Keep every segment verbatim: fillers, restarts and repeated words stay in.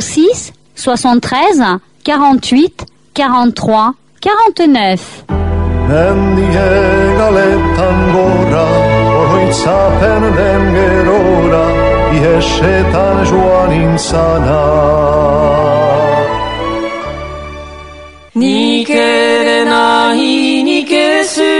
six soixante-treize quarante-huit quarante-trois quarante-neuf. Mendiega letan gora, oroitzapen den gerora, ihesetan joan intzana. Nik ere nahi nik ezu,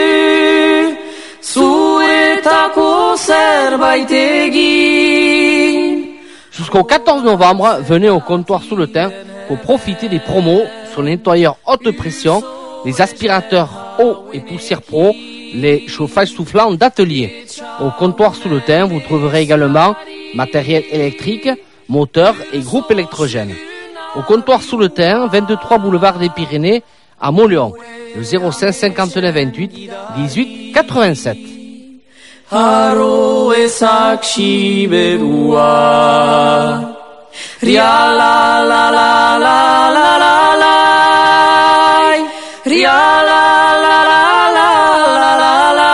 zuetako zerbait egin. Jusqu'au quatorze novembre, venez au comptoir sous le thym pour profiter des promos sur les nettoyeurs haute pression, les aspirateurs eau et poussière pro, les chauffages soufflants d'atelier. Au comptoir sous le thym, vous trouverez également matériel électrique, moteur et groupe électrogène. Au comptoir sous le thym, vingt-trois boulevard des Pyrénées à Montléon, le zéro cinq cinquante-neuf vingt-huit dix-huit quatre-vingt-sept. Haro ezak siberua, ria la la la la la la la, ria la la la la la la la,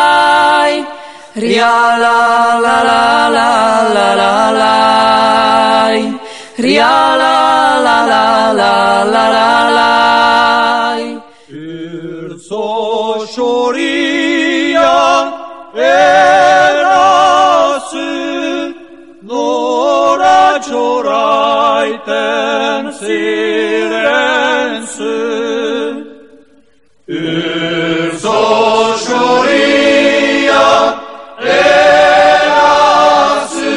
ria la la la la la la la, ria la la la la la la la. Urso xoria erazu, nora txoraiten ziren zu. Urso xoria erazu,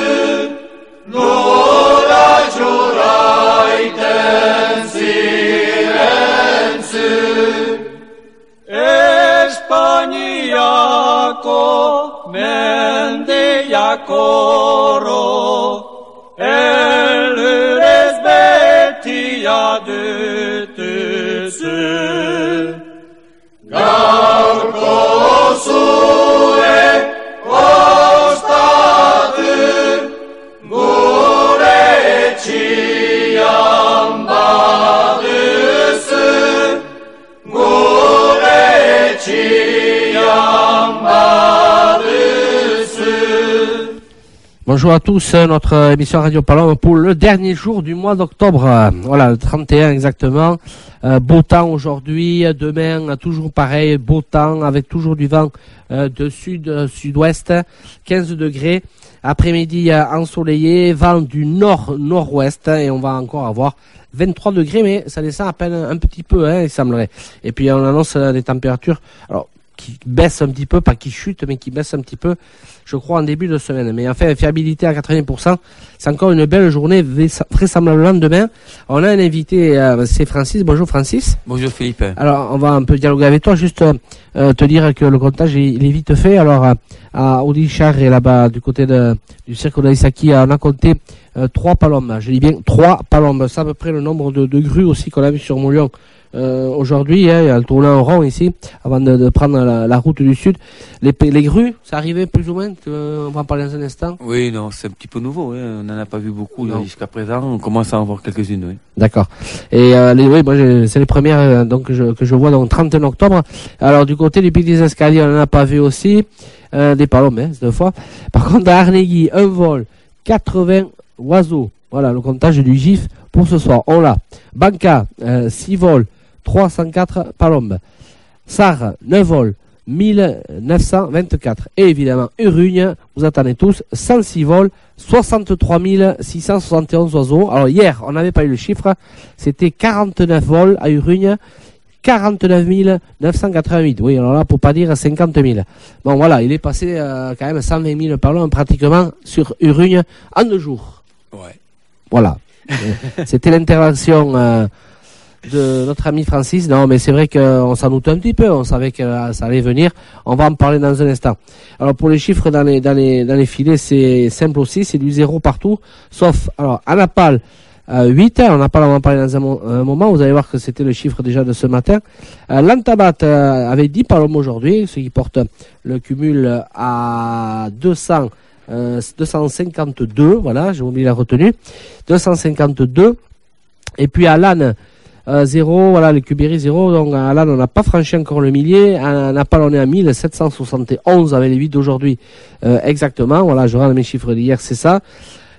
nora txoraiten ziren zu. Espainiako mendiakoro, elurez betia dutuzu. Gaurko zue ostatu, gure etxian baduzu, gure etxian baduzu. Bonjour à tous, notre émission Radio Palombe pour le dernier jour du mois d'octobre. Voilà, le trente et un exactement. Euh, beau temps aujourd'hui, demain toujours pareil, beau temps avec toujours du vent euh, de sud, sud-ouest, quinze degrés. Après-midi euh, ensoleillé, vent du nord-nord-ouest et on va encore avoir vingt-trois degrés, mais ça descend à peine un petit peu, hein, il semblerait. Et puis on annonce euh, des températures, alors qui baissent un petit peu, pas qui chutent, mais qui baissent un petit peu, je crois, en début de semaine. Mais enfin, fiabilité à quatre-vingts pour cent, c'est encore une belle journée, vraisemblablement demain. On a un invité, euh, c'est Francis. Bonjour Francis. Bonjour Philippe. Alors, on va un peu dialoguer avec toi, juste euh, te dire que le comptage, il est vite fait. Alors, à, à Audichar et là-bas, du côté de, du cirque d'Aïsaki, on a compté euh, trois palombes. Je dis bien trois palombes. C'est à peu près le nombre de, de grues aussi qu'on a vu sur Montléon. Euh, aujourd'hui, hein, elle tournait en rond ici, avant de, de prendre la, la route du sud. Les, les grues, ça arrivait plus ou moins, euh, on va en parler dans un instant. Oui, non, c'est un petit peu nouveau, hein. On n'en a pas vu beaucoup là, jusqu'à présent, on commence à en voir quelques-unes, oui. D'accord. Et euh, les, oui, moi, c'est les premières euh, donc, que, je, que je vois donc trente et un octobre. Alors du côté du Pic des Escaliers, on n'en a pas vu aussi, euh, des palombes, hein, cette fois. Par contre, à Arnegui, un vol, quatre-vingts oiseaux. Voilà, le comptage du G I F pour ce soir, on l'a. Banca, euh, six vols, trois cent quatre palombes. Sarre, neuf vols, mille neuf cent vingt-quatre. Et évidemment, Urugne, vous attendez tous, cent six vols, soixante-trois mille six cent soixante et onze oiseaux. Alors hier, on n'avait pas eu le chiffre, c'était quarante-neuf vols à Urugne, quarante-neuf mille neuf cent quatre-vingt-huit. Oui, alors là, pour pas dire cinquante mille. Bon, voilà, il est passé euh, quand même cent vingt mille palombes pratiquement sur Urugne en deux jours. Ouais. Voilà. C'était l'intervention euh, de notre ami Francis. Non, mais c'est vrai qu'on s'en doutait un petit peu. On savait que euh, ça allait venir. On va en parler dans un instant. Alors, pour les chiffres dans les, dans les, dans les filets, c'est simple aussi. C'est du zéro partout. Sauf, alors, à Naples, euh, huit. On n'a pas on va en parler dans un, mo- un moment. Vous allez voir que c'était le chiffre déjà de ce matin. Euh, L'Antabat euh, avait dix palombes aujourd'hui, ce qui porte le cumul à deux cents. Euh, deux cent cinquante-deux, voilà, j'ai oublié la retenue, deux cent cinquante-deux, et puis à l'âne, euh, zéro, voilà, le Cubéry zéro, donc à l'âne on n'a pas franchi encore le millier, à Naples on est à mille sept cent soixante et onze avec les huit d'aujourd'hui, euh, exactement, voilà, je rends mes chiffres d'hier, c'est ça.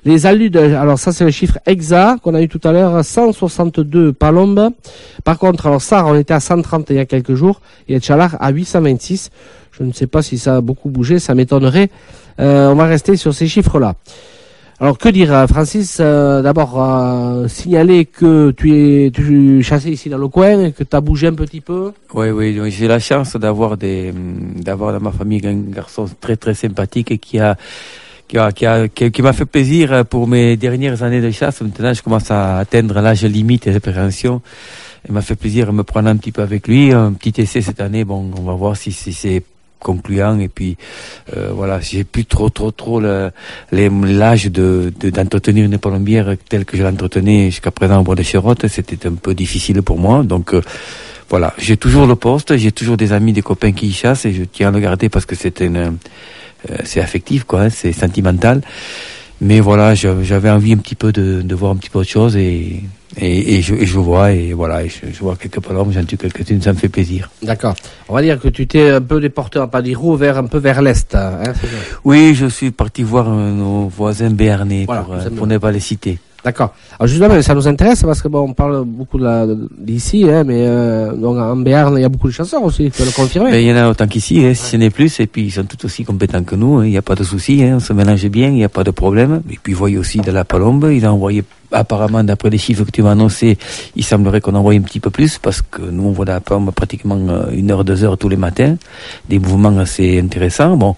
Les aludes, alors ça c'est le chiffre exact qu'on a eu tout à l'heure, cent soixante-deux palombes. Par contre, alors ça, on était à cent trente il y a quelques jours, et Etchalar à huit cent vingt-six. Je ne sais pas si ça a beaucoup bougé, ça m'étonnerait. Euh, on va rester sur ces chiffres-là. Alors que dire, Francis, euh, d'abord euh, signaler que tu es tu chassais ici dans le coin, que tu as bougé un petit peu. Oui, oui, j'ai la chance d'avoir des d'avoir dans ma famille un garçon très très sympathique et qui a qui a qui a qui, qui m'a fait plaisir pour mes dernières années de chasse. Maintenant, je commence à atteindre l'âge limite des appréhensions. Il m'a fait plaisir de me prendre un petit peu avec lui, un petit essai cette année. Bon, on va voir si, si c'est concluant, et puis euh, voilà, j'ai plus trop trop trop le, les, l'âge de, de d'entretenir une palombière telle que je l'entretenais jusqu'à présent au bois de Chérotte. C'était un peu difficile pour moi, donc euh, voilà, j'ai toujours le poste, j'ai toujours des amis, des copains qui y chassent, et je tiens à le garder parce que c'est une euh, c'est affectif, quoi, hein, c'est sentimental. Mais voilà, j'avais envie un petit peu de, de voir un petit peu autre chose, et Et, et, je, et je vois, et voilà, et je, je vois quelques palombes, j'en tue quelques-unes, ça me fait plaisir. D'accord. On va dire que tu t'es un peu déporté, à pas dire où, vers, un peu vers l'est, hein, c'est ça. Oui, je suis parti voir euh, nos voisins béarnais, voilà, pour, euh, pour ne pas les citer. D'accord. Alors justement, ça nous intéresse parce que bon, on parle beaucoup de la, d'ici, hein, mais euh, donc en Béarn, il y a beaucoup de chasseurs aussi, tu peux le confirmer. Ben, il y en a autant qu'ici, hein, si ce n'est plus, et puis ils sont tout aussi compétents que nous, il hein, n'y a pas de souci, hein, on se mélange bien, il n'y a pas de problème. Et puis, vous voyez aussi de la palombe, il a envoyé, apparemment, d'après les chiffres que tu m'as annoncés, il semblerait qu'on envoie un petit peu plus, parce que nous, on voit de la palombe pratiquement une heure, deux heures tous les matins, des mouvements assez intéressants. Bon.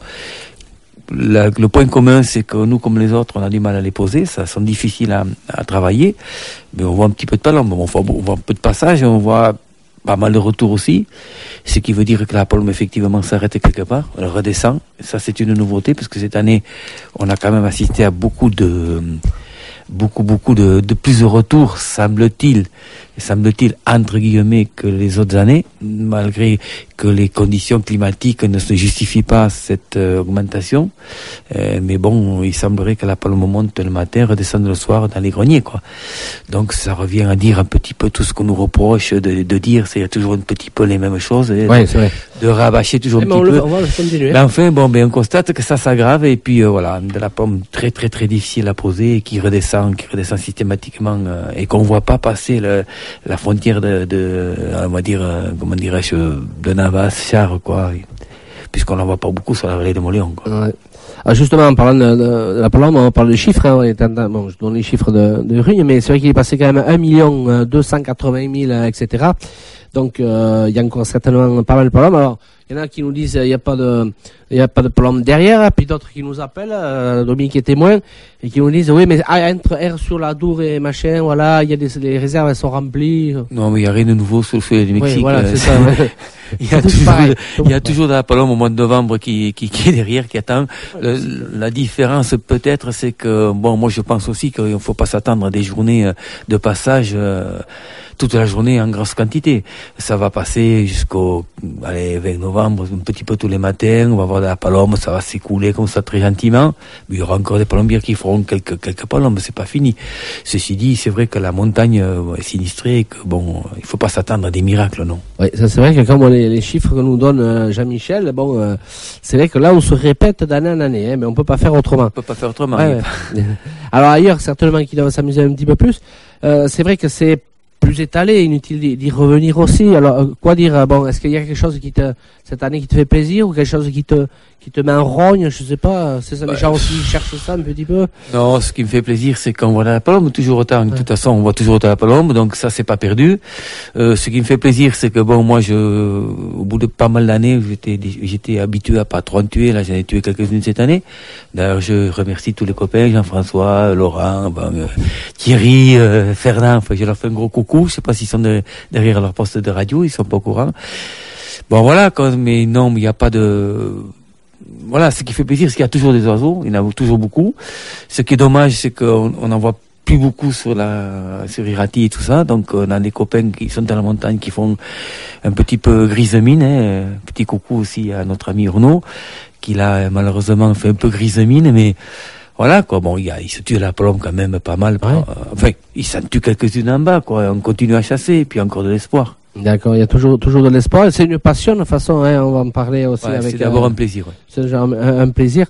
La, le point commun, c'est que nous, comme les autres, on a du mal à les poser, ça sont difficiles à, à travailler, mais on voit un petit peu de palombe, on voit, on voit un peu de passage, on voit pas mal de retours aussi, ce qui veut dire que la palombe effectivement s'arrête quelque part, elle redescend, ça c'est une nouveauté, parce que cette année, on a quand même assisté à beaucoup de beaucoup beaucoup de, de plus de retours, semble-t-il, semble-t-il entre guillemets, que les autres années, malgré que les conditions climatiques ne se justifient pas cette euh, augmentation. Euh, mais bon, il semblerait que la palombe monte le matin, redescende le soir dans les greniers, quoi. Donc ça revient à dire un petit peu tout ce qu'on nous reproche de, de dire, c'est toujours un petit peu les mêmes choses, et ouais, de, c'est vrai. de rabâcher toujours et un ben petit on peu. Le, on va le continuer. Ben enfin, bon, ben on constate que ça s'aggrave, et puis euh, voilà, de la palombe très très très difficile à poser, et qui redescend, qui redescend systématiquement, euh, et qu'on voit pas passer le, la frontière de, de, on va dire, euh, comment dirais-je, de Navas, Char, quoi, puisqu'on n'en voit pas beaucoup sur la vallée de Moléon, quoi. Ouais. Alors justement, en parlant de, de, de la palombe, on parle de chiffres, hein, bon, je donne les chiffres de, de Rugne, mais c'est vrai qu'il est passé quand même un million deux cent quatre-vingt mille, et cetera. Donc, euh, il y a encore certainement pas mal de palombes. Alors, il y en a qui nous disent, il n'y a pas de, il y a pas de palombe derrière, puis d'autres qui nous appellent, euh, Dominique est témoin, et qui nous disent, oui, mais ah, entre R sur la Dour et machin, voilà, il y a des, les réserves, elles sont remplies. Non, mais il n'y a rien de nouveau sur le feu du Mexique. Oui, voilà, euh, c'est ça, ouais. Il y a toujours, il y a toujours de la palombe au mois de novembre qui, qui, qui est derrière, qui attend. Le, la différence, peut-être, c'est que, bon, moi, je pense aussi qu'il ne faut pas s'attendre à des journées de passage, euh, toute la journée en grosse quantité. Ça va passer jusqu'au, allez, vingt novembre, un petit peu tous les matins, on va voir de la palombe, ça va s'écouler comme ça très gentiment. Mais il y aura encore des palombières qui feront quelques, quelques palombes, c'est pas fini. Ceci dit, c'est vrai que la montagne euh, est sinistrée, et que bon, il faut pas s'attendre à des miracles, non. Oui, ça c'est vrai que quand on les, les chiffres que nous donne euh, Jean-Michel, bon, euh, c'est vrai que là on se répète d'année en année, hein, mais on peut pas faire autrement. On peut pas faire autrement. Ouais, ouais. Alors ailleurs, certainement qu'ils doivent s'amuser un petit peu plus. Euh, c'est vrai que c'est plus étalé, inutile d'y revenir aussi. Alors, quoi dire, bon, est-ce qu'il y a quelque chose qui te, cette année qui te fait plaisir, ou quelque chose qui te, qui te met en rogne, je sais pas, c'est ça, les ouais. gens aussi cherchent ça un petit peu? Non, ce qui me fait plaisir, c'est qu'on voit la palombe toujours autant. Ouais. De toute façon, on voit toujours autant la palombe, donc ça, c'est pas perdu. Euh, ce qui me fait plaisir, c'est que bon, moi, je, au bout de pas mal d'années, j'étais, j'étais habitué à pas trop en tuer, là, j'en ai tué quelques-unes cette année. D'ailleurs, je remercie tous les copains, Jean-François, Laurent, bon, euh, Thierry, euh, Fernand, enfin, je leur fais un gros coucou. Je sais pas s'ils sont de, derrière leur poste de radio, ils sont pas au courant. Bon, voilà, quand, mais non, il n'y a pas de, voilà, ce qui fait plaisir, c'est qu'il y a toujours des oiseaux, il y en a toujours beaucoup. Ce qui est dommage, c'est qu'on on en voit plus beaucoup sur la, sur Irati et tout ça. Donc, on a des copains qui sont dans la montagne qui font un petit peu grise mine, hein. Petit coucou aussi à notre ami Renaud, qui l'a malheureusement fait un peu grise mine, mais voilà, quoi. Bon, il, y a, il se tue la palombe quand même pas mal. Ouais. Euh, enfin, il s'en tue quelques-unes en bas, quoi. On continue à chasser, et puis encore de l'espoir. D'accord, il y a toujours, toujours de l'espoir. C'est une passion, de toute façon, hein, on va en parler aussi ouais, avec. C'est d'abord euh, un plaisir, ouais. C'est genre un, un plaisir.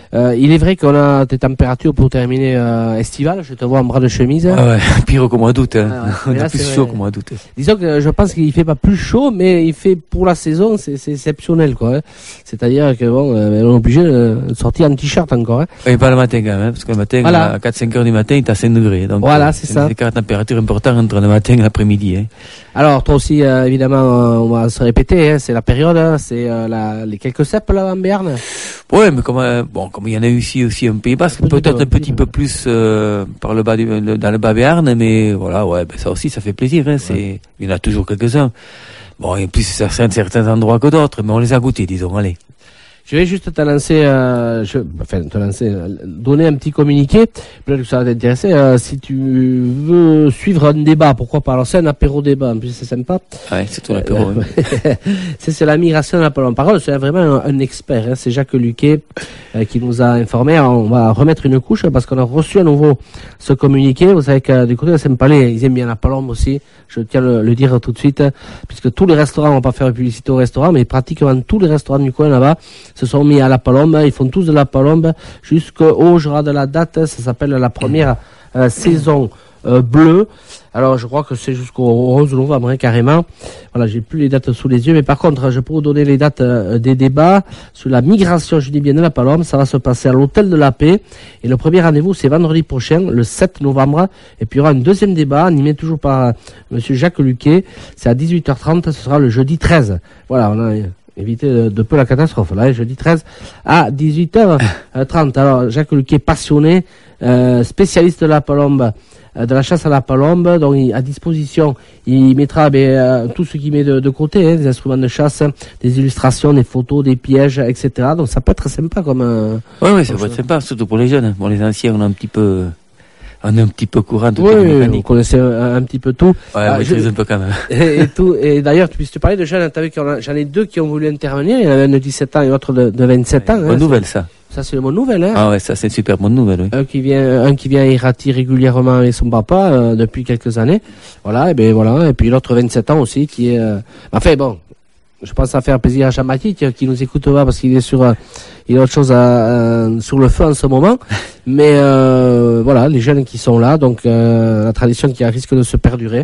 Euh, il est vrai qu'on a des températures pour terminer euh, estivales. Je te vois en bras de chemise. Ah ouais, pire qu'au mois d'août. Hein. Ah ouais. On Mais a là, plus c'est chaud vrai. qu'au mois d'août. Disons que je pense qu'il fait pas plus chaud, mais il fait pour la saison, c'est, c'est exceptionnel, quoi. Hein. C'est-à-dire que bon, euh, on est obligé de sortir en t-shirt encore. Hein. Et pas le matin quand même, hein, parce que le matin, Voilà. à quatre cinq heures du matin, il est à cinq degrés. Donc, Voilà, euh, c'est ça. un écart de température important entre le matin et l'après-midi. Hein. Alors toi aussi, euh, évidemment, euh, on va se répéter. Hein, c'est la période, hein, c'est euh, la, les quelques cèpes là en Béarn. Ouais, mais comme euh, bon, comme il y en a eu ici aussi un Pays Basque, Un petit peut-être peu, un petit peu plus euh, par le bas du, le- dans le bas Béarn, mais voilà, ouais, ben ça aussi, ça fait plaisir. Hein, c'est, il y en a toujours quelques-uns. Bon, et plus certains certains endroits que d'autres, mais on les a goûtés, disons. Allez. Je vais juste te lancer, euh, je, enfin te lancer, euh, donner un petit communiqué. Peut-être que ça va t'intéresser. Euh, si tu veux suivre un débat, pourquoi pas. Alors c'est un apéro débat, en plus c'est sympa. Ouais, c'est tout l'apéro. Euh, hein. c'est sur la migration de la parole. Parole, c'est vraiment un, un expert. Hein. C'est Jacques Luquet euh, qui nous a informé. Alors, on va remettre une couche parce qu'on a reçu à nouveau ce communiqué. Vous savez que du côté de Saint-Palais, ils aiment bien la palombe aussi. Je tiens à le, le dire tout de suite, puisque tous les restaurants, on va pas faire publicité au restaurant, mais pratiquement tous les restaurants du coin là-bas se sont mis à la palombe. Ils font tous de la palombe jusqu'au jour de la date. Ça s'appelle la première euh, saison euh, bleue. Alors je crois que c'est jusqu'au onze novembre hein, carrément. Voilà, j'ai plus les dates sous les yeux, mais par contre je peux vous donner les dates euh, des débats sur la migration, je dis bien de la palombe. Ça va se passer à l'hôtel de la Paix et le premier rendez-vous c'est vendredi prochain, le sept novembre, et puis il y aura un deuxième débat animé toujours par euh, monsieur Jacques Luquet. C'est à dix-huit heures trente, ce sera le jeudi treize. Voilà, on a évité de, de peu la catastrophe là, jeudi treize à dix-huit heures trente. Alors Jacques Luquet, passionné, euh, spécialiste de la palombe, de la chasse à la palombe, donc il, à disposition, il mettra ben, euh, tout ce qu'il met de, de côté, hein, des instruments de chasse, des illustrations, des photos, des pièges, et cetera. Donc ça peut être sympa comme. Euh, Ouais, ouais, ça va être sympa, surtout pour les jeunes. Bon, les anciens, on est un petit peu, on est un petit peu courant de oui, la vous mécanique. connaissez un, un petit peu tout. Ouais, Ah, on je- maîtrise un peu quand même. et, et tout. Et d'ailleurs, tu puisses te parler de jeunes, t'as vu qu'il y en a- j'en ai deux qui ont voulu intervenir. Il y en avait un de dix-sept ans et l'autre de, de vingt-sept ans. hein. Bonne nouvelle, ça. Ça, c'est une bonne nouvelle. Hein. Ah ouais, ça, c'est une super bonne nouvelle, oui. Un qui vient, un qui vient irrati régulièrement avec son papa euh, depuis quelques années. Voilà, et ben voilà. Et puis l'autre vingt-sept ans aussi qui est. Euh... Enfin bon, je pense à faire plaisir à Jean-Baptiste qui, qui nous écoute pas parce qu'il est sur, euh, il a autre chose à, euh, sur le feu en ce moment. Mais euh, voilà, les jeunes qui sont là, donc euh, la tradition qui risque de se perdurer.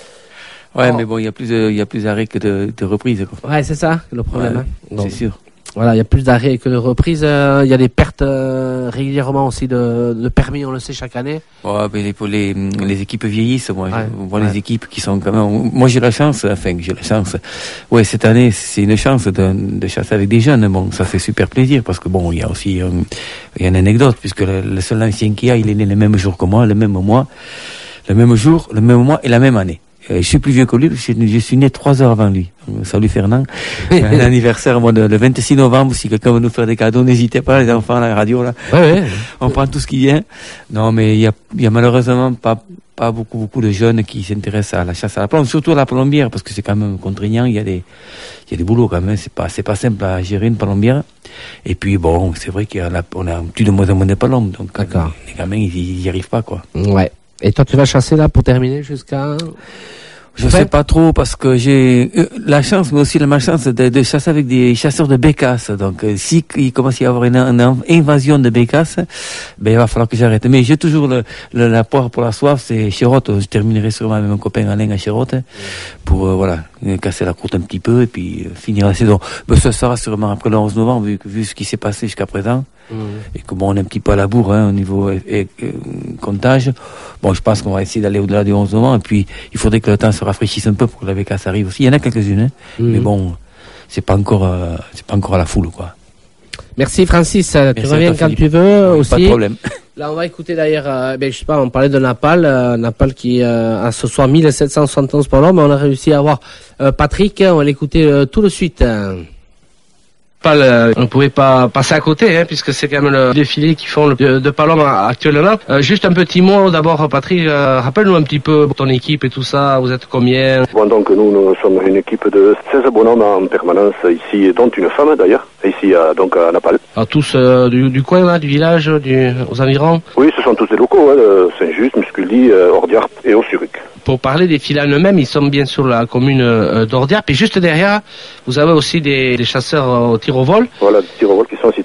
Ouais, Oh. mais bon, il y a plus de, il y a plus d'arrêts que de, de reprises, quoi. Ouais, c'est ça le problème. Ouais, hein. Donc, c'est sûr. voilà, il y a plus d'arrêts que de reprises. euh, Il y a des pertes euh, régulièrement aussi de, de permis, on le sait chaque année. Ouais, mais les, pour les, les équipes vieillissent, moi. Ouais, On voit ouais. les équipes qui sont quand même, moi j'ai la chance, enfin, j'ai la chance. Ouais, cette année, c'est une chance de, de chasser avec des jeunes. Bon, ça fait super plaisir parce que bon, il y a aussi, euh, il y a une anecdote puisque le, le seul ancien qu'il y a, il est né le même jour que moi, le même mois, le même jour, le même mois et la même année. Euh, Je suis plus vieux que lui, je, je suis né trois heures avant lui. Euh, Salut Fernand. Un anniversaire, moi, de- le vingt-six novembre, si quelqu'un veut nous faire des cadeaux, n'hésitez pas, les enfants, à la radio, là. Ouais, ouais. On prend tout ce qui vient. Non, mais il y a, il y a malheureusement pas, pas beaucoup, beaucoup de jeunes qui s'intéressent à la chasse à la plombe, surtout à la palombière, parce que c'est quand même contraignant. Il y a des, il y a des boulots quand même. C'est pas, c'est pas simple à gérer une palombière. Et puis bon, c'est vrai qu'on a, on a plus de moins en moins de palombes, donc D'accord. les gamins, ils, ils y arrivent pas, quoi. Ouais. Et toi, tu vas chasser là pour terminer jusqu'à. Je Ouais. sais pas trop parce que j'ai euh, la chance, mais aussi la malchance de, de chasser avec des chasseurs de bécasses. Donc, euh, si il commence à y avoir une, une invasion de bécasses, ben il va falloir que j'arrête. Mais j'ai toujours le, le- la poire pour la soif, c'est Chérotte. Je terminerai sûrement avec mon copain Alain à Chérotte pour euh, voilà euh, casser la croûte un petit peu et puis euh, finir la saison. Ben, ça sera sûrement après le onze novembre vu, que- vu ce qui s'est passé jusqu'à présent. Et que bon, on est un petit peu à la bourre hein, au niveau euh, euh, comptage. Bon, je pense qu'on va essayer d'aller au-delà du onze novembre. Et puis, il faudrait que le temps se rafraîchisse un peu pour que la bécasse arrive aussi. Il y en a quelques-unes, hein, Mhm. mais bon, c'est pas encore, euh, c'est pas encore à la foule, quoi. Merci Francis, tu Merci à reviens toi, quand Philippe. tu veux aussi. Pas de problème. Là, on va écouter d'ailleurs, euh, ben, je sais pas, on parlait de Napal, euh, Napal qui euh, a ce soir mille sept cent soixante et onze par l'homme. On a réussi à avoir euh, Patrick, on va l'écouter euh, tout de suite. Napal, euh, on ne pouvait pas passer à côté, hein, puisque c'est quand même le défilé qu'ils font le, de, de Palom actuellement. Euh, juste un petit mot d'abord, Patrick, euh, rappelle-nous un petit peu ton équipe et tout ça, vous êtes combien? Bon, donc nous, nous sommes une équipe de seize bonhommes en permanence ici, dont une femme d'ailleurs, ici à, donc à Napal. Alors, tous euh, du, du coin, là, du village, du, aux environs? Oui, ce sont tous des locaux, hein, de Saint-Just, Muscully, euh, Ordiart et Ossuruc. Pour parler des filets eux-mêmes, ils sont bien sur la commune euh, d'Ordiart. Puis juste derrière, vous avez aussi des, des chasseurs euh, au tir au vol. Voilà, des tir au vol qui sont situés sur la commune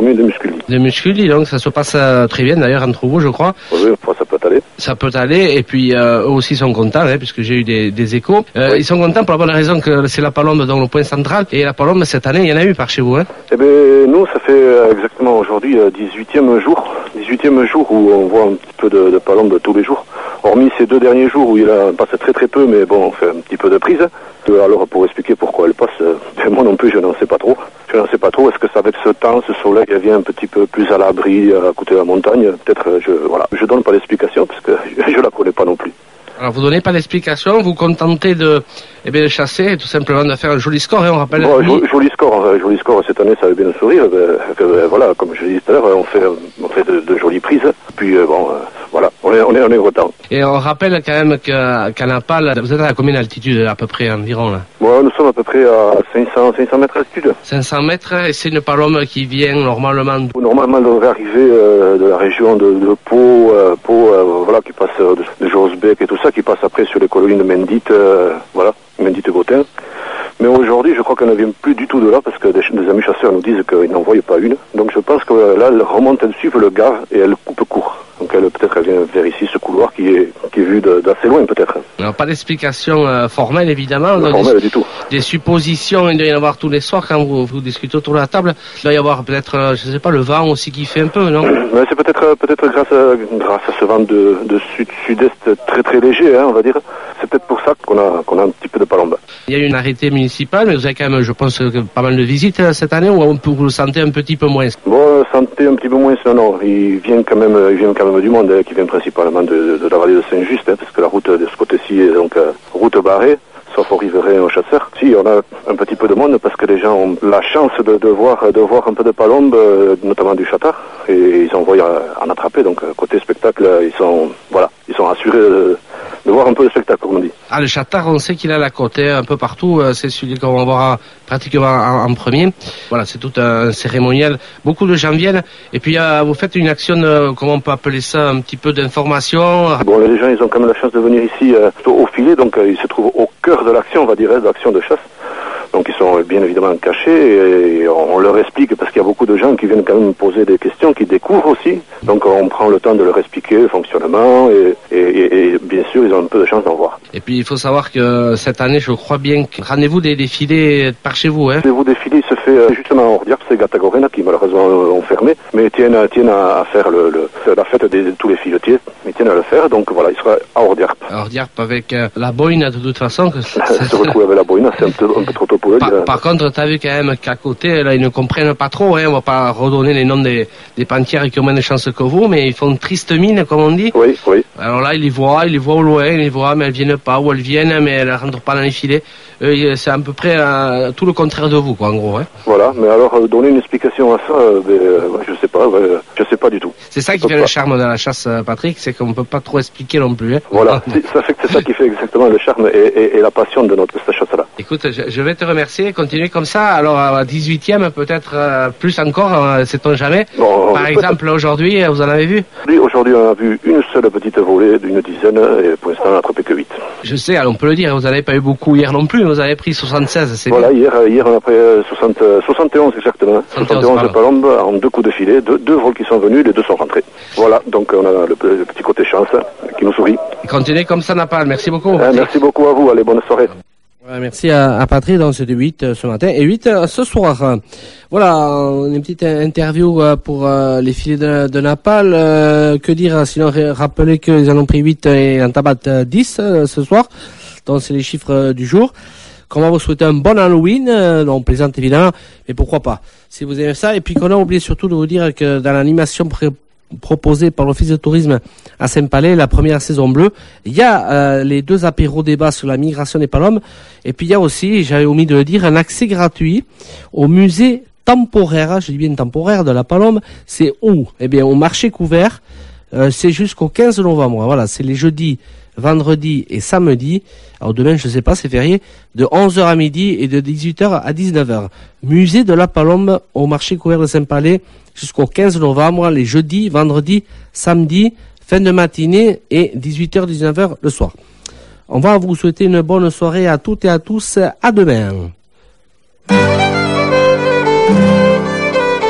commune de Musculi. De Musculi, donc ça se passe euh, très bien d'ailleurs entre vous, je crois. Oui, ça peut aller. Ça peut aller, et puis euh, eux aussi sont contents, hein, puisque j'ai eu des, des échos. Euh, Oui. Ils sont contents pour la bonne raison que c'est la Palombe dans le point central, et la Palombe cette année, il y en a eu par chez vous. Hein. Eh bien, nous, ça fait euh, exactement aujourd'hui euh, dix-huitième jour. dix-huitième jour où on voit un petit peu de, de palombe tous les jours. Hormis ces deux derniers jours où il a passe très très peu, mais bon, on fait un petit peu de prise. Euh, alors, pour expliquer pourquoi elle passe, euh, moi non plus, je n'en sais pas trop. Je n'en sais pas trop. Est-ce que c'est avec ce temps, ce soleil, elle vient un petit peu plus à l'abri, à côté de la montagne? Peut-être, euh, je voilà, je donne pas l'explication parce que je la connais pas non plus. Alors vous donnez pas d'explication, vous contentez de, eh bien, de chasser et tout simplement de faire un joli score, et on rappelle... Bon, oui. jo- joli score, hein, joli score cette année, ça avait bien sourire. Ben, que, ben, voilà, comme je l'ai dit tout à l'heure, on fait, on fait de, de jolies prises. Puis euh, bon, euh, voilà, on est, on est, on est content. Et on rappelle quand même qu'à qu'à Naples, vous êtes à combien d'altitude à peu près environ là? Bon, nous sommes à peu près à cinq cents, cinq cents mètres d'altitude. cinq cents mètres, et c'est une palombe qui vient normalement... d'où? Normalement, on devrait arriver euh, de la région de, de Pau, euh, Pau euh, voilà, qui passe euh, de, de Josbec et tout ça, qui passe après sur les collines de Mendit, euh, voilà, Mendit-Gotin. Mais aujourd'hui, je crois qu'on ne vient plus du tout de là, parce que des, des amis chasseurs nous disent qu'ils n'en voient pas une. Donc je pense que euh, là, elle remonte, elle suit le Gave et elle coupe court. Donc elle peut-être elle vient vers ici, ce couloir qui est, qui est vu de, d'assez loin peut-être. Alors pas d'explication euh, formelle évidemment, Pas donc, formel des, du tout. des suppositions, il doit y en avoir tous les soirs quand vous, vous discutez autour de la table. Il doit y avoir peut-être, euh, je sais pas, le vent aussi qui fait un peu, non? Mais c'est peut-être peut-être grâce à, grâce à ce vent de, de sud-sud-est très très léger, hein, on va dire. C'est peut-être pour ça qu'on a, qu'on a un petit peu de palombe. Il y a eu une arrêté municipale, mais vous avez quand même, je pense, que pas mal de visites euh, cette année, ou on peut- vous le sentez un petit peu moins? Bon, santé un petit peu moins, non, non. Il vient quand même, il vient quand même du monde, hein, qui vient principalement de, de, de la vallée de Saint-Just, hein, parce que la route de ce côté-ci est donc euh, route barrée, sauf aux riverains et aux chasseurs. Si, on a un petit peu de monde parce que les gens ont la chance de, de voir, de voir un peu de palombe, euh, notamment du chatard, et ils envoient en attraper. Donc euh, côté spectacle, ils sont, voilà, ils sont assurés de, de voir un peu le spectacle, comme on dit. Ah, le chatard, on sait qu'il a la côte, hein, un peu partout, euh, c'est celui qu'on va voir pratiquement en, en premier. Voilà, c'est tout un cérémonial. Beaucoup de gens viennent, et puis euh, vous faites une action, de, comment on peut appeler ça, un petit peu d'information. Bon, les gens, ils ont quand même la chance de venir ici euh, au filet, donc euh, ils se trouvent au cœur de l'action, on va dire, de l'action de chasse. Donc ils sont bien évidemment cachés et on leur explique, parce qu'il y a beaucoup de gens qui viennent quand même poser des questions, qui découvrent aussi. Donc on prend le temps de leur expliquer le fonctionnement et, et, et, et bien sûr ils ont un peu de chance d'en voir. Et puis il faut savoir que cette année, je crois bien que rendez-vous des défilés par chez vous, hein. Le défilé se fait euh, justement à Ordiarp, c'est Gatagorena qui malheureusement euh, ont fermé, mais tiennent, tiennent à, à faire le, le, la fête de tous les filetiers, ils tiennent à le faire, donc voilà, il sera à Ordiarp. Alors dire avec euh, la boïne de toute façon. Que Se retrouver avec la boïne, c'est un peu, un peu trop tôt pour le Par, dire. par contre, t'as vu quand même qu'à côté, là, ils ne comprennent pas trop, hein. On va pas redonner les noms des, des pantières qui ont moins de chance que vous, mais ils font une triste mine, comme on dit. Oui, oui. Alors là, ils les voient, ils les voient au loin, ils les voient, mais elles viennent pas, ou elles viennent, mais elles rentrent pas dans les filets. Euh, c'est à peu près euh, tout le contraire de vous, quoi, en gros, hein. Voilà, mais alors euh, donner une explication à ça, euh, ben, euh, je sais pas, euh, je sais pas du tout. C'est ça qui Je fait peux le pas. charme de la chasse, euh, Patrick, c'est qu'on peut pas trop expliquer non plus, hein. Voilà, c'est- ça fait que c'est ça qui fait exactement le charme et, et, et la passion de notre cette chasse-là. Écoute, je, je vais te remercier, continuez comme ça. Alors, à dix-huitième, peut-être euh, plus encore, euh, sait-on jamais. Bon, Par on- exemple, aujourd'hui, euh, vous en avez vu? Aujourd'hui, aujourd'hui, on a vu une seule petite volée d'une dizaine et pour l'instant, on n'a attrapé que huit. Je sais, alors on peut le dire, vous n'avez pas eu beaucoup hier non plus, vous avez pris soixante-seize, c'est Voilà, bien. hier, euh, hier, on a pris euh, soixante, euh, soixante et onze exactement. soixante et onze, soixante et onze pardon. palombes en deux coups de filet, deux, deux vols qui sont venus, les deux sont rentrés. Voilà, donc on a le, le petit côté chance qui nous sourit. Continuez comme ça, Napal, merci beaucoup. Euh, merci beaucoup à vous, allez, bonne soirée. Ouais, merci à, à Patrick, donc c'était huit euh, ce matin et huit euh, ce soir. Euh, Voilà, euh, une petite interview euh, pour euh, les filets de, de Napal. Euh, que dire, euh, sinon ré- rappeler qu'ils en ont pris huit et en tabattent euh, dix euh, ce soir. Donc c'est les chiffres euh, du jour. Comment vous souhaiter un bon Halloween, euh, on plaisante évidemment, mais pourquoi pas, si vous aimez ça. Et puis qu'on a oublié surtout de vous dire que dans l'animation pré- proposée par l'Office de tourisme à Saint-Palais, la première saison bleue, il y a euh, les deux apéros débats sur la migration des palombes, et puis il y a aussi, j'avais omis de le dire, un accès gratuit au musée temporaire, je dis bien temporaire, de la palombe. C'est où? Eh bien, au marché couvert, euh, c'est jusqu'au quinze novembre, voilà, c'est les jeudis, vendredi et samedi. Alors demain, je sais pas, c'est férié, de onze heures à midi et de dix-huit heures à dix-neuf heures. Musée de la Palombe au marché couvert de Saint-Palais jusqu'au quinze novembre, les jeudis, vendredis, samedi, fin de matinée et dix-huit heures, dix-neuf heures le soir. On va vous souhaiter une bonne soirée à toutes et à tous. À demain.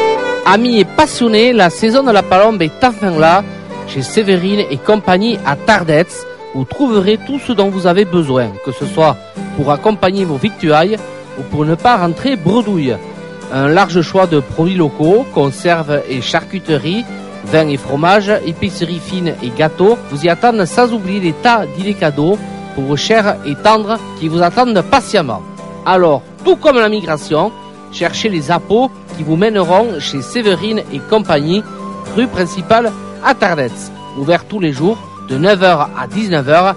Amis et passionnés, la saison de la palombe est enfin là. Chez Séverine et compagnie à Tardets, vous trouverez tout ce dont vous avez besoin, que ce soit pour accompagner vos victuailles ou pour ne pas rentrer bredouille. Un large choix de produits locaux, conserves et charcuterie, vins et fromages, épiceries fines et gâteaux vous y attendent, sans oublier des tas d'idées cadeaux pour vos chers et tendres qui vous attendent patiemment. Alors, tout comme la migration, cherchez les appôts qui vous mèneront chez Séverine et compagnie, rue principale à Tardets. Ouvert tous les jours de neuf heures à dix-neuf heures